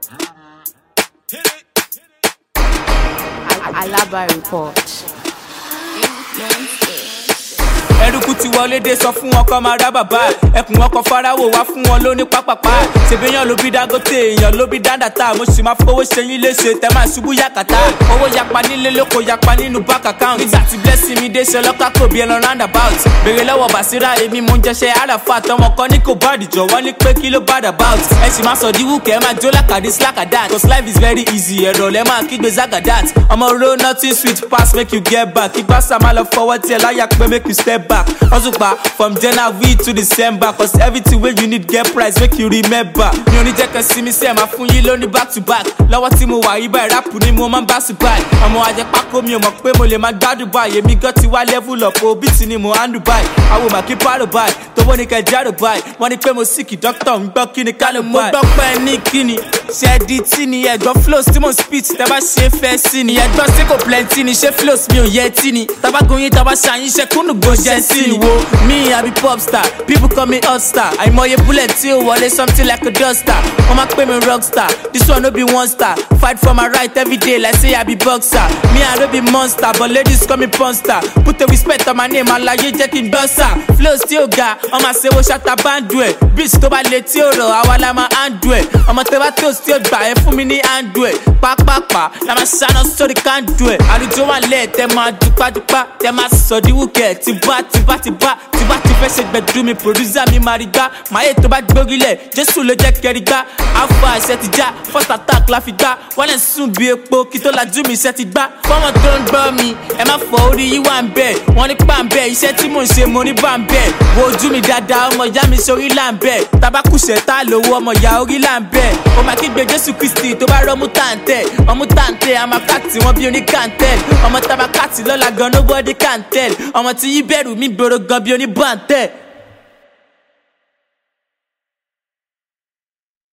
Alaba report. Ẹrúkú ti wọlé dé sọ fún wọn kọ́ máa rá bàbá ẹkùn wọn kọ farawo wá fún wọn lóní pápápá ṣèbéyàn ló bí Dangote èèyàn ló bí dáńdàtà mo sì máa fowó ṣe yín léṣe tẹ máa ṣubú yàkàtà owó yapa nílé lóko yapa nínú bank account nígbà tí blessing mi dé ṣe ọlọ́kà kò bí ẹran roundabout béèrè lọ́wọ́ Basira èmi mo ń jẹṣẹ́ àràfà tọmọ kan ní kò bad jọ wọ́n ní pé kí ló bad about ẹ sì máa sọ díwù kẹ́ ẹ máa jó lákàdé slakadat cause life is very easy ẹ̀rọ lẹ́ máa kígbe zagadat ọmọ ro nothing sweet pass make you get back kígbà sá máa lọ fọwọ́ tí ẹ láyà pé make you step back Ozupa from January to December cause everything wey you need get price make you remember mi ò ní jẹ́ kan sí mi sẹ́ẹ̀ máa fún yín lóní back to back lọ́wọ́ tí mo wà yí báyìí rápù ni mo máa ń bá sùn báyìí ọmọ ajẹ́pákó mi ò mọ̀ pé mo lè máa gbádùn báyìí èmi gan ti wá level up o bíìtì ni mo handle báyìí àwọn màkì pàrọ̀ báyìí tówó ní kẹjárò báyìí wọ́n ní pé mo síkì dókítà ń gbọ́ kí ni ká ló báyìí. mo gbọ́ pé ní kíni ṣẹ́ẹ̀dì tí ni ẹ̀gbọ́n flows tí mo speech tẹ́ bá ṣe fẹ́ sí ni ẹ̀gbọ́n sí kò plenty ni ṣé flows mi ò yẹ tí ni tabagun yín tàbá ṣàyín ṣe kúnnù gbòjẹ́ sí ni wo me I be pop star people call me hot star àìmọye bullet tí ó wọlé something like a duster wọ́n máa pè mí rock star this one no be one star fight for my right every day like say I be boxer me I no be monster but ladies call me porn star put a respect on my name alaye jẹ́ kí n gbọ́sà flows tí ó ga ọmọ àṣewó ṣàtà báńdù ẹ̀ beats tó bá lè tí ó rọ̀ àwa la máa handle ẹ̀ ọmọ tẹ́ bá tó tí ó gbà ẹ́ fún mi ní handle ẹ̀ pápápá la máa ṣáná sórí kándù ẹ̀ àlùjọ wà lẹ́ẹ̀ tẹ́ máa dúpádúpá tẹ́ máa sọ̀díwùkẹ́ tìbá ti fẹ́ ṣe gbẹ̀dú mi producer mi máa rí gbá máyé tó bá gbórílẹ̀ Jésù ló jẹ́ kẹrí gbá alpha iṣẹ́ ti já first attack la fi gbá wọ́n lè sùn bí epo kí tó lajú mi iṣẹ́ ti gbá fọ́mọ tó ń gbọ́ mi ẹ má fọ orí yí wà ń bẹ̀ wọ́n ní pa ń bẹ̀ iṣẹ́ tí mò ń ṣe mo ní bá ń bẹ̀ wo ojú mi dáadáa ọmọ ìyá mi sórí là ń bẹ̀ tabakùsẹ̀ tá lówó ọmọ ìyá orí là ń bẹ̀ ó máa kígbe Jésù Kristi tó bá rọ́mú tàǹtẹ̀ ọmú tàǹtẹ̀ àmà káàtì wọn bí oníkàǹtẹ̀ ọmọ tabakàtì lọ́la gan nobody can tell ọmọ tí yí bẹ̀rù mi gbòòrò gan bí oníbàǹtẹ̀.